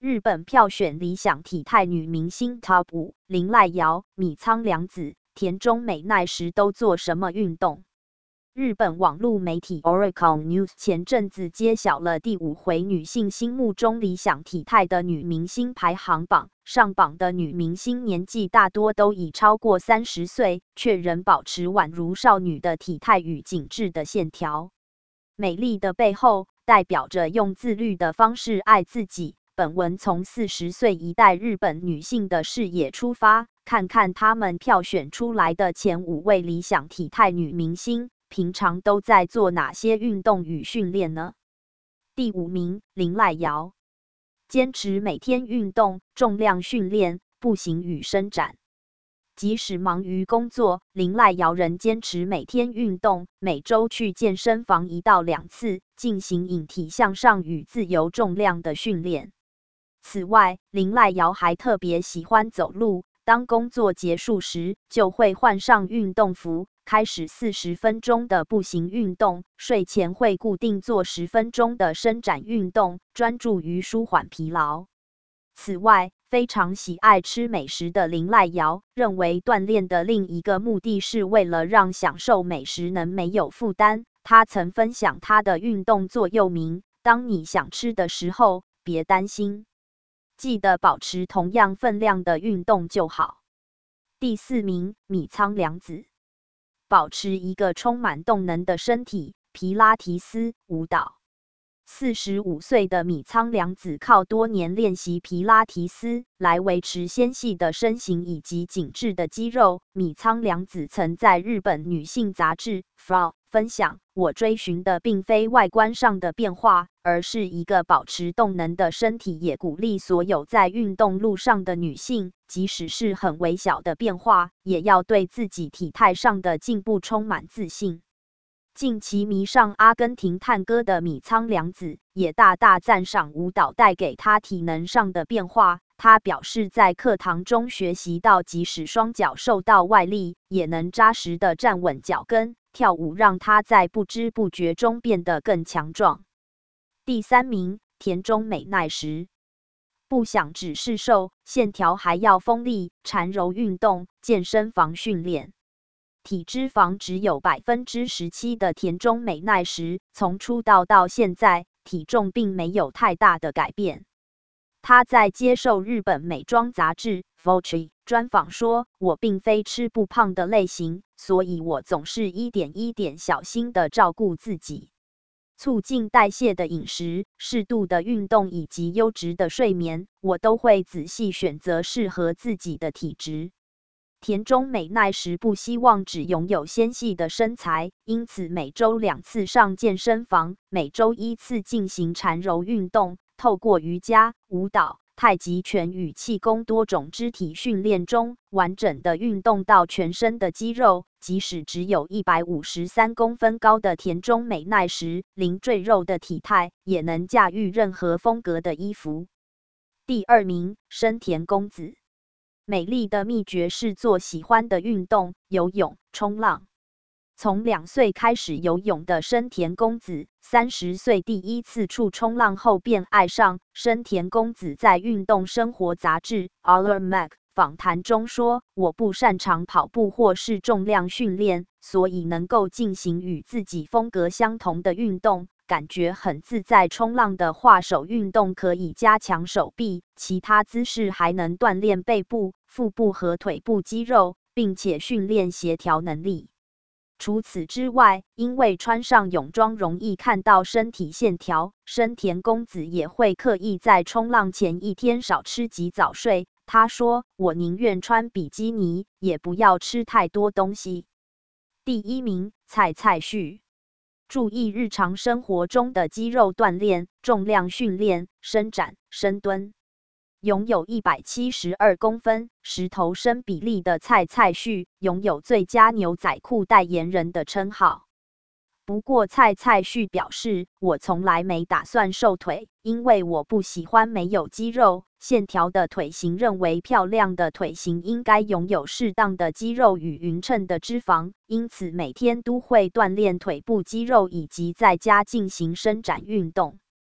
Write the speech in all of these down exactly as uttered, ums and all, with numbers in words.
日本票选理想体态女明星 Top 五，林濑遥、米仓凉子、田中美奈实都做什么运动？日本网络媒体 Oricon News 前阵子揭晓了第五回女性心目中理想体态的女明星排行榜，上榜的女明星年纪大多都已超过三十岁，却仍保持宛如少女的体态与紧致的线条。美丽的背后，代表着用自律的方式爱自己。本文从四十岁一代日本女性的视野出发，看看她们票选出来的前五位理想体态女明星，平常都在做哪些运动与训练呢？第五名，林濑遥，坚持每天运动、重量训练、步行与伸展。即使忙于工作，林濑遥仍坚持每天运动，每周去健身房一到两次，进行引体向上与自由重量的训练。此外，林濑遥还特别喜欢走路，当工作结束时，就会换上运动服，开始四十分钟的步行运动，睡前会固定做十分钟的伸展运动，专注于舒缓疲劳。此外，非常喜爱吃美食的林濑遥认为，锻炼的另一个目的是为了让享受美食能没有负担。他曾分享他的运动座右铭：当你想吃的时候，别担心。记得保持同样分量的运动就好。第四名，米仓凉子，保持一个充满动能的身体，皮拉提斯、舞蹈。四十五岁的米仓凉子靠多年练习皮拉提斯来维持纤细的身形以及紧致的肌肉。米仓凉子曾在日本女性杂志《Frau》分享：我追寻的并非外观上的变化，而是一个保持动能的身体，也鼓励所有在运动路上的女性，即使是很微小的变化，也要对自己体态上的进步充满自信。近期迷上阿根廷探戈的米仓凉子也大大赞赏舞蹈带给她体能上的变化。她表示，在课堂中学习到，即使双脚受到外力，也能扎实的站稳脚跟。跳舞让她在不知不觉中变得更强壮。第三名，田中美奈实，不想只是瘦，线条还要锋利，缠柔运动，健身房训练。体脂肪只有 百分之十七 的田中美奈实，从出道到现在，体重并没有太大的改变。她在接受日本美妆杂志 Vogue 专访说：“我并非吃不胖的类型，所以我总是一点一点小心的照顾自己。促进代谢的饮食、适度的运动以及优质的睡眠，我都会仔细选择适合自己的体质。”田中美奈实不希望只拥有纤细的身材，因此每周两次上健身房，每周一次进行缠柔运动，透过瑜伽、舞蹈、太极拳与气功多种肢体训练中，完整的运动到全身的肌肉。即使只有一百五十三公分高的田中美奈实，零赘肉的体态，也能驾驭任何风格的衣服。第二名，深田恭子。美丽的秘诀是做喜欢的运动，游泳、冲浪。从两岁开始游泳的深田恭子，三十岁第一次触冲浪后便爱上。深田恭子在《运动生活》杂志 Aller Mag 访谈中说：“我不擅长跑步或是重量训练，所以能够进行与自己风格相同的运动。”感觉很自在。冲浪的话，手运动可以加强手臂，其他姿势还能锻炼背部、腹部和腿部肌肉，并且训练协调能力。除此之外，因为穿上泳装容易看到身体线条，深田恭子也会刻意在冲浪前一天少吃及早睡。他说：“我宁愿穿比基尼，也不要吃太多东西。”第一名，蔡蔡旭。注意日常生活中的肌肉锻炼、重量训练、伸展、深蹲。拥有一百七十二公分、石头身比例的蔡蔡旭，拥有最佳牛仔裤代言人的称号。不过蔡蔡旭表示，我从来没打算瘦腿，因为我不喜欢没有肌肉线条的腿型，认为漂亮的腿型应该拥有适当的肌肉与匀称的脂肪，因此每天都会锻炼腿部肌肉以及在家进行伸展运动。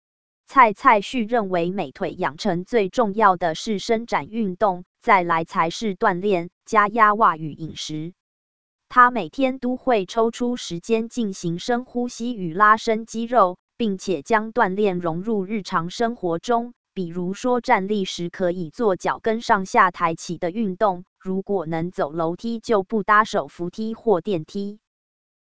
蔡蔡旭认为，美腿养成最重要的是伸展运动，再来才是锻炼、加压袜与饮食。他每天都会抽出时间进行深呼吸与拉伸肌肉，并且将锻炼融入日常生活中。比如说，站立时可以做脚跟上下抬起的运动；如果能走楼梯，就不搭手扶梯或电梯。